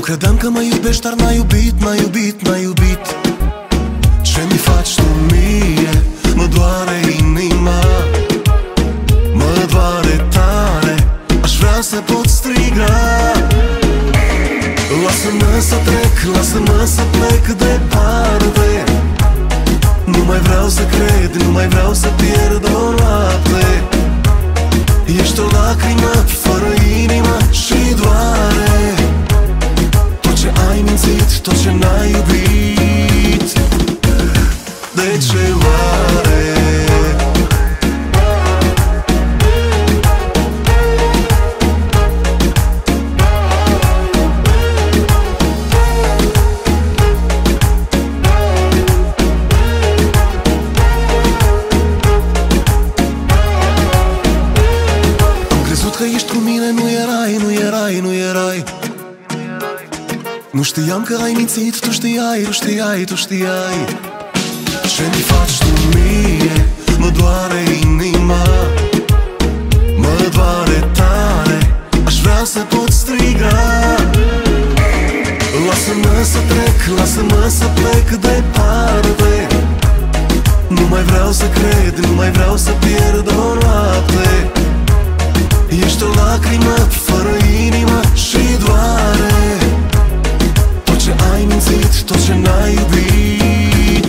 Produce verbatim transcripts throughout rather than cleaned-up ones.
credeam că mă iubești, dar n-ai iubit, n-ai iubit, n-ai iubit. Ce mi faci tu mie? Mă doare inima, mă doare tare, aș vrea să pot striga. Lasă-mă să trec, lasă-mă să plec departe. Nu mai vreau să cred, nu mai vreau să pierd o noapte. Ești o lacrimă fără inimă și doare. Tot ce ai mințit, tot ce n-ai iubit. De ce oare? Că ești cu mine, nu erai, nu erai, nu erai. Nu știam că ai mințit, tu știai, tu știai, tu știai. Ce mi faci tu mie? Mă doare inima, mă doare tare, aș vrea să pot striga. Lasă-mă să trec, lasă-mă să plec departe. Nu mai vreau să cred, nu mai vreau să pierd o noapte. Ești o lacrimă fără inimă și doare. Tot ce ai mințit, tot ce n-ai iubit.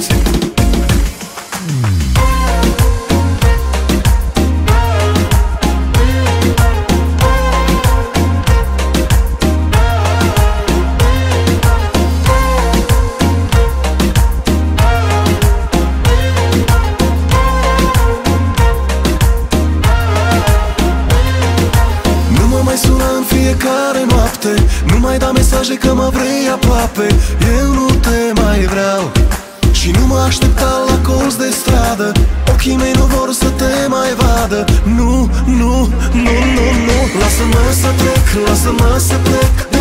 Fiecare noapte nu mai da mesaje că mă vrei aproape. Eu nu te mai vreau și nu mă aștepta la colț de stradă. Ochii mei nu vor să te mai vadă. Nu, nu, nu, nu, nu. Lasă-mă să trec, lasă-mă să plec